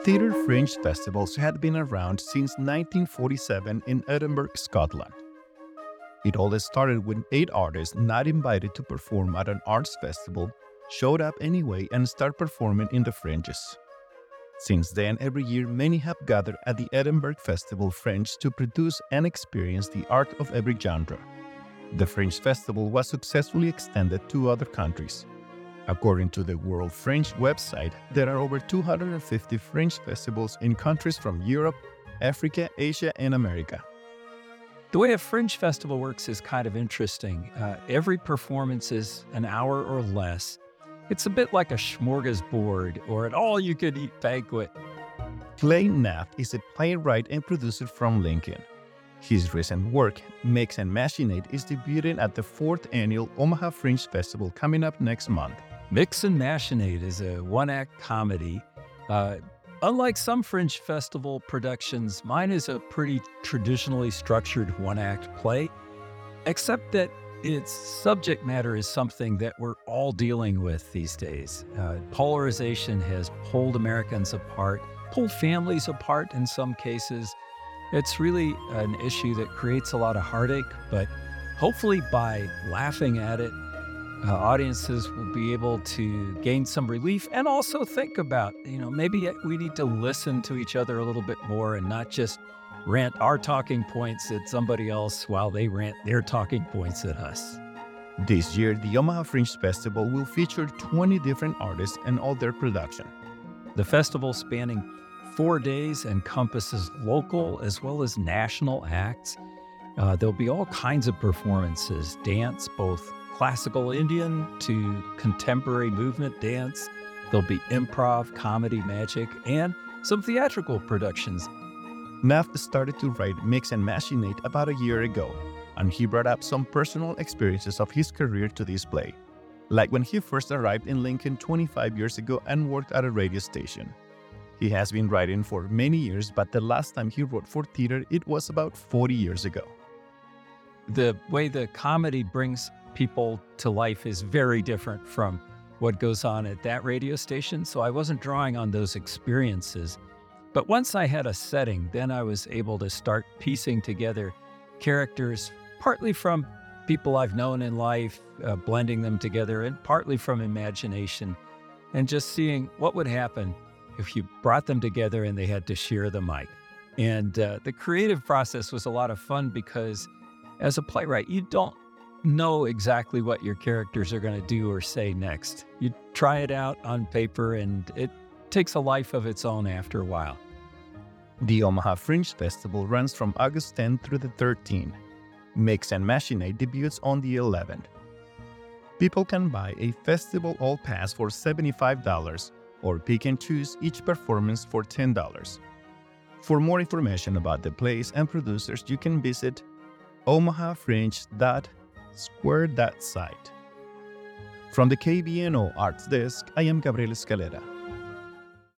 Theatre Fringe festivals had been around since 1947 in Edinburgh, Scotland. It all started when 8 artists not invited to perform at an arts festival showed up anyway and started performing in the Fringes. Since then, every year many have gathered at the Edinburgh Festival Fringe to produce and experience the art of every genre. The Fringe Festival was successfully extended to other countries. According to the World Fringe website, there are over 250 Fringe festivals in countries from Europe, Africa, Asia, and America. The way a Fringe festival works is kind of interesting. Every performance is an hour or less. It's a bit like a smorgasbord or an all-you-can-eat banquet. Clay Neff is a playwright and producer from Lincoln. His recent work, Mix and Machinate, is debuting at the 4th annual Omaha Fringe Festival coming up next month. Mix and Machinate is a one-act comedy. Unlike some Fringe Festival productions, mine is a pretty traditionally structured one-act play, except that its subject matter is something that we're all dealing with these days. Polarization has pulled Americans apart, pulled families apart in some cases. It's really an issue that creates a lot of heartache, but hopefully by laughing at it, audiences will be able to gain some relief and also think about, maybe we need to listen to each other a little bit more and not just rant our talking points at somebody else while they rant their talking points at us. This year, the Omaha Fringe Festival will feature 20 different artists and all their production. The festival, spanning 4 days, encompasses local as well as national acts. There'll be all kinds of performances, dance, both classical Indian to contemporary movement dance. There'll be improv, comedy, magic, and some theatrical productions. Neff started to write Mix and Machinate about a year ago, and he brought up some personal experiences of his career to this play, like when he first arrived in Lincoln 25 years ago and worked at a radio station. He has been writing for many years, but the last time he wrote for theater, it was about 40 years ago. The way the comedy brings people to life is very different from what goes on at that radio station, so I wasn't drawing on those experiences. But once I had a setting, then I was able to start piecing together characters, partly from people I've known in life, blending them together, and partly from imagination, and just seeing what would happen if you brought them together and they had to share the mic. And the creative process was a lot of fun because as a playwright, you don't know exactly what your characters are going to do or say next. You try it out on paper and it takes a life of its own after a while. The Omaha Fringe Festival runs from August 10th through the 13th. Mix and Machinate debuts on the 11th. People can buy a festival all pass for $75 or pick and choose each performance for $10. For more information about the plays and producers, you can visit omahafringe.square.site. From the KBNO Arts Desk, I am Gabriel Escalera.